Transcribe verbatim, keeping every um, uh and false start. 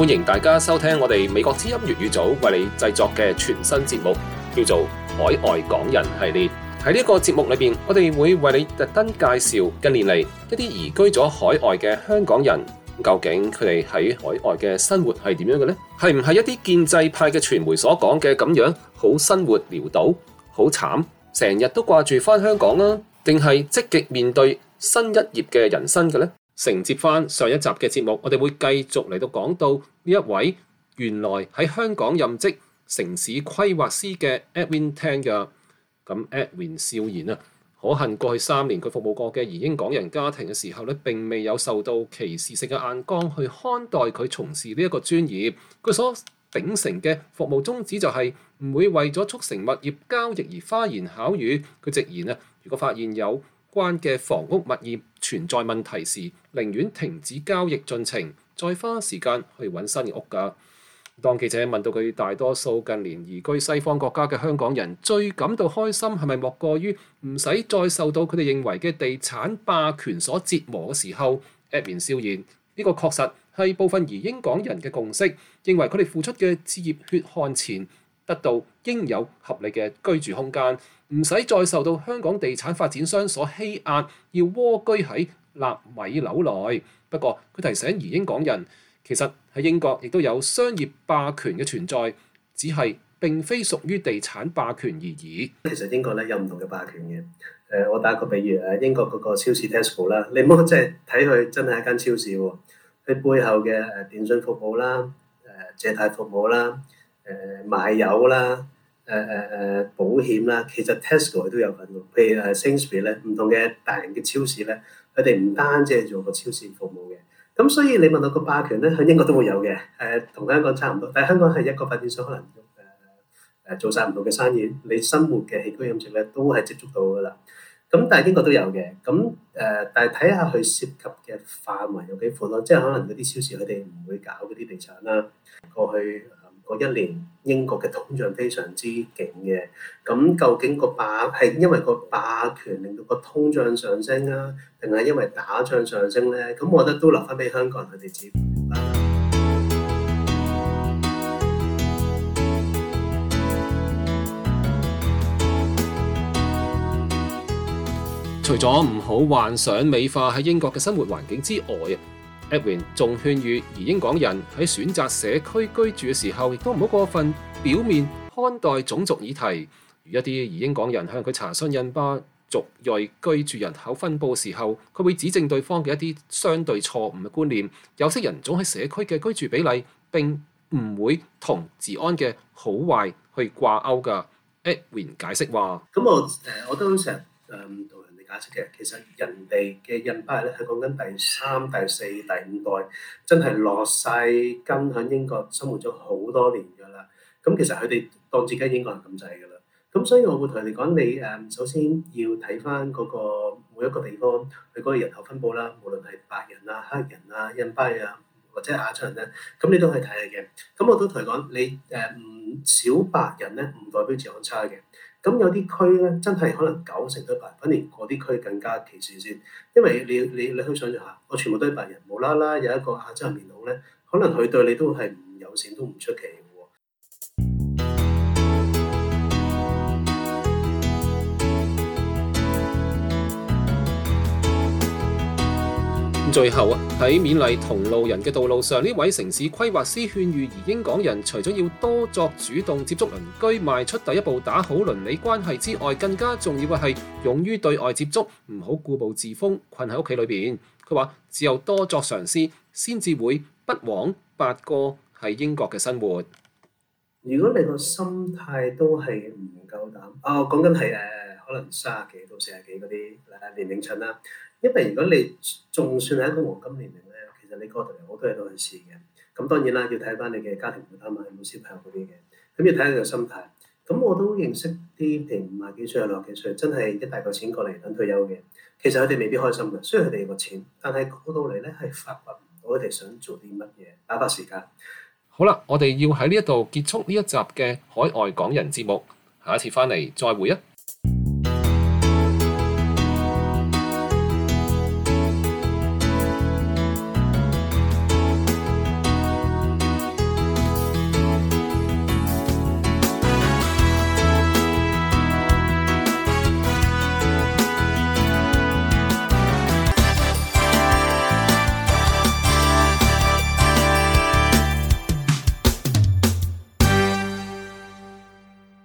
歡迎大家收聽我哋美國之音粵語組為你製作嘅全新節目，叫做《海外港人系列》。喺呢個節目裏邊，我哋會為你特登介紹近年嚟一啲移居咗海外嘅香港人，究竟佢哋喺海外嘅生活係點樣嘅呢？係唔係一啲建制派嘅傳媒所講嘅咁樣，好生活潦倒，好慘，成日都掛住返香港啊？定係積極面對新一頁嘅人生嘅呢？承接翻上一集嘅節目，我哋會繼續嚟到講到呢一位原來喺香港任職城市規劃師嘅 Edwin Tan 嘅。咁 Edwin 笑言啊，可恨過去三年佢服務過嘅移英港人家庭嘅時候咧，並未有受到歧視性嘅眼光去看待佢從事呢一個專業。佢所秉承嘅服務宗旨就係唔會為咗促成物業交易而花言巧語。佢直言啊，如果發現有關嘅房屋物業存在問題時，寧願停止交易進程，再花時間去揾新嘅屋㗎。當記者問到佢大多數近年移居西方國家嘅香港人最感到開心係咪莫過於唔使再受到佢哋認為嘅地產霸權所折磨嘅時候， Edwin 笑言呢個確實係部分移英港人嘅共識，認為佢哋付出嘅置業血汗錢得到應有合理嘅居住空間，唔使再受到香港地產發展商所欺壓，要窩居喺納米樓內。不過佢提醒移英港人，其實喺英國亦都有商業霸權嘅存在，只係並非屬於地產霸權而已。 其實英國咧有唔同嘅霸權嘅。誒、呃，我打個比喻誒，英國嗰個超市 Tesco 啦，你唔好即係睇佢真係一間超市喎，佢背後嘅誒電信服務啦、誒、呃、借貸服務啦、誒、呃、賣油啦、誒誒誒保險啦，其實 Tesco 佢都有份喎。譬如誒 Sainsbury 咧，唔同嘅大型嘅超市咧，佢哋唔單止係做個超市服務嘅。咁所以你問到個霸權咧，喺英國都會有嘅，誒、呃、同香港差唔多，但係香港係一個發展商可能誒誒、呃、做晒唔同嘅生意，你生活嘅起居飲食咧都係接觸到噶啦。咁但係英國都有嘅，咁誒、呃、但係睇下佢涉及嘅範圍有幾闊咯，即係可能嗰啲超市佢哋唔會搞嗰啲地產啦。過去嗰一年英國嘅通脹非常之勁嘅，咁究竟個霸係因為個霸權令到個通脹上升啊，定係因為打仗上升咧？咁我覺得都留翻俾香港人佢哋自己明白。 除咗唔好幻想美化喺英國嘅生活環境之外啊，Edwin 仲勸喻移英港人喺選擇社區居住嘅時候，亦都唔好過分表面看待種族議題。如一啲移英港人向佢查詢印巴族裔居住人口分佈時候，佢會指正對方嘅一啲相對錯誤嘅觀念。有色人種喺社區嘅居住比例並唔會同治安嘅好壞去掛鈎㗎。Edwin 解釋話： 咁我誒我都成日誒同人哋解釋嘅，其實人哋嘅印巴咧係講緊第三、第四、第五代，真係落晒根喺英國生活咗好多年㗎啦。咁其實佢哋當自己英國人咁滯㗎啦。咁所以我會同人哋講，你誒首先要睇翻嗰個每一個地方佢嗰個人口分佈啦，無論係白人啊、黑人啊、印巴啊或者亞洲人咧，咁你都可以睇下嘅。咁我都同佢講，你誒唔少白人咧，唔代表治安差嘅。咁有啲區咧，真係可能九成都係白人，反而嗰啲區更加歧視先。因為你你你可以想象下，我全部都係白人，無啦啦有一個亞洲人面孔咧，可能佢對你都係唔友善，都唔出奇嘅喎。 最後啊，喺勉勵同路人嘅道路上，呢位城市規劃師勸喻移英港人，除咗要多作主動接觸鄰居、邁出第一步、打好鄰里關係之外，更加重要嘅係勇於對外接觸，唔好固步自封，困喺屋企裏邊。佢話：只有多作嘗試，先至會不枉八個喺英國嘅生活。 如果你個心態都係唔夠膽，啊，我講緊係誒可能三十幾到四十幾嗰啲年齡層啦。因為如果你仲算係一個黃金年齡咧，其實你過度嚟好多嘢都係試嘅。咁當然啦，要睇翻你嘅家庭負擔啊，有冇小朋友嗰啲嘅。咁要睇下你個心態。咁我都認識啲譬如五廿幾歲、六十幾歲，真係一大嚿錢過嚟等退休嘅。其實佢哋未必開心嘅，雖然佢哋有個錢，但係過到嚟咧係發掘唔到佢哋想做啲乜嘢，打發時間。 好啦，我哋要喺呢一度結束呢一集嘅海外港人節目，下一次翻嚟再會啊！